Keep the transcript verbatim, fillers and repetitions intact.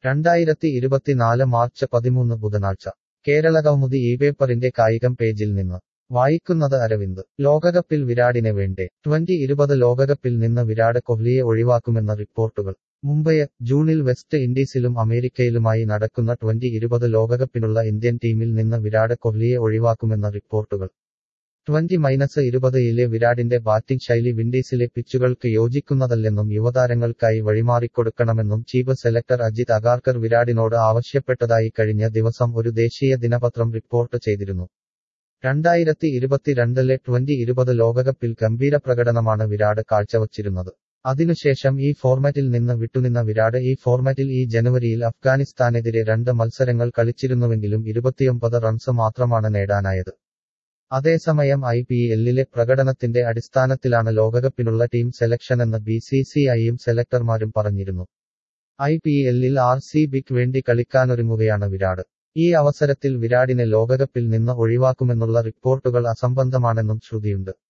രണ്ടായിരത്തി ഇരുപത്തിനാല് മാർച്ച് പതിമൂന്ന് ബുധനാഴ്ച കേരളകൗമുദി ഈ പേപ്പറിന്റെ കായികം പേജിൽ നിന്ന് വായിക്കുന്നത് അരവിന്ദ് ലോകകപ്പിൽ വിരാടിനെ വേണ്ടേ ട്വന്റി ഇരുപത് ലോകകപ്പിൽ നിന്ന് വിരാട് കോഹ്ലിയെ ഒഴിവാക്കുമെന്ന റിപ്പോർട്ടുകൾ മുംബൈ ജൂണിൽ വെസ്റ്റ് ഇൻഡീസിലും അമേരിക്കയിലുമായി നടക്കുന്ന ട്വന്റി ഇരുപത് ലോകകപ്പിനുള്ള ഇന്ത്യൻ ടീമിൽ നിന്ന് വിരാട് കോഹ്ലിയെ ഒഴിവാക്കുമെന്ന റിപ്പോർട്ടുകൾ ട്വന്റി ഇരുപതിലെ വിരാടിന്റെ ബാറ്റിംഗ് ശൈലി വിൻഡീസിലെ പിച്ചുകൾക്ക് യോജിക്കുന്നതല്ലെന്നും യുവതാരങ്ങൾക്കായി വഴിമാറിക്കൊടുക്കണമെന്നും ചീഫ് സെലക്ടർ അജിത് അഗാർക്കർ വിരാടിനോട് ആവശ്യപ്പെട്ടതായി കഴിഞ്ഞ ദിവസം ഒരു ദേശീയ ദിനപത്രം റിപ്പോർട്ട് ചെയ്തിരുന്നു രണ്ടായിരത്തി ഇരുപത്തിരണ്ടിലെ ട്വന്റി ഇരുപത് ലോകകപ്പിൽ ഗംഭീര പ്രകടനമാണ് വിരാട് കാഴ്ചവച്ചിരുന്നത് അതിനുശേഷം ഈ ഫോർമാറ്റിൽ നിന്ന് വിട്ടുനിന്ന വിരാട് ഈ ഫോർമാറ്റിൽ ഈ ജനുവരിയിൽ അഫ്ഗാനിസ്ഥാനെതിരെ രണ്ട് മത്സരങ്ങൾ കളിച്ചിരുന്നുവെങ്കിലും ഇരുപത്തിയൊമ്പത് റൺസ് മാത്രമാണ് നേടാനായത് അതേസമയം ഐ പി എല്ലിലെ പ്രകടനത്തിന്റെ അടിസ്ഥാനത്തിലാണ് ലോകകപ്പിനുള്ള ടീം സെലക്ഷനെന്ന് ബി സി സി ഐയും സെലക്ടർമാരും പറഞ്ഞിരുന്നു ഐ പി എല്ലിൽ ആർ സി ബിക്ക് വേണ്ടി കളിക്കാനൊരുങ്ങുകയാണ് വിരാട് ഈ അവസരത്തിൽ വിരാടിനെ ലോകകപ്പിൽ നിന്ന് ഒഴിവാക്കുമെന്നുള്ള റിപ്പോർട്ടുകൾ അസംബന്ധമാണെന്നും ശ്രുതിയുണ്ട്